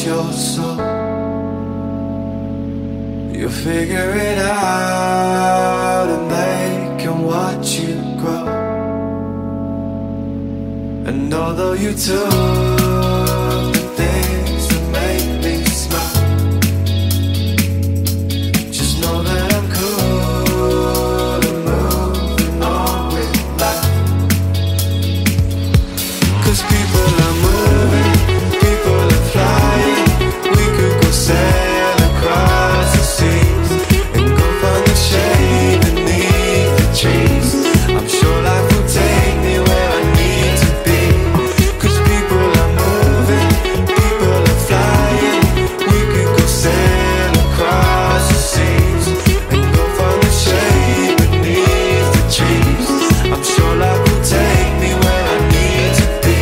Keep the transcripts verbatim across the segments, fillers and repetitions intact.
your soul. You'll figure it out and they can watch you grow. And although you took the things that make me smile, just know that I'm cool and moving on with life. 'Cause people are moving, people are flying. We could go sail across the seas and go find the shade beneath the trees. I'm sure life will take me where I need to be. 'Cause people are moving, people are flying. We could go sail across the seas and go find the shade beneath the trees. I'm sure life will take me where I need to be.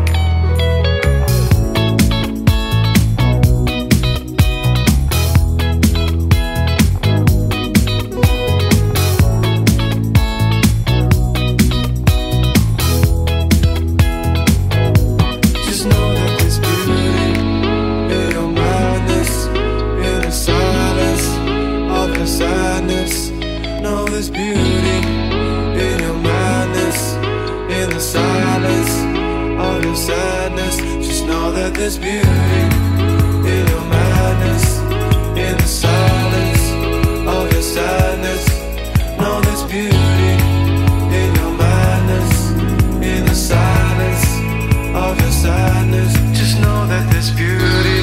Just know that there's beauty in your madness, in the silence of your sadness. Know there's beauty in your madness, in the silence of your sadness. Just know that there's beauty in your madness, in the silence of your sadness. Know there's beauty in your madness, in the silence of your sadness. Just know that there's beauty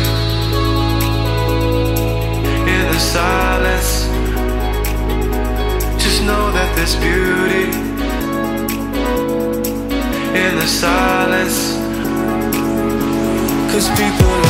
in the silence. Just know that there's beauty in the silence. 'Cause people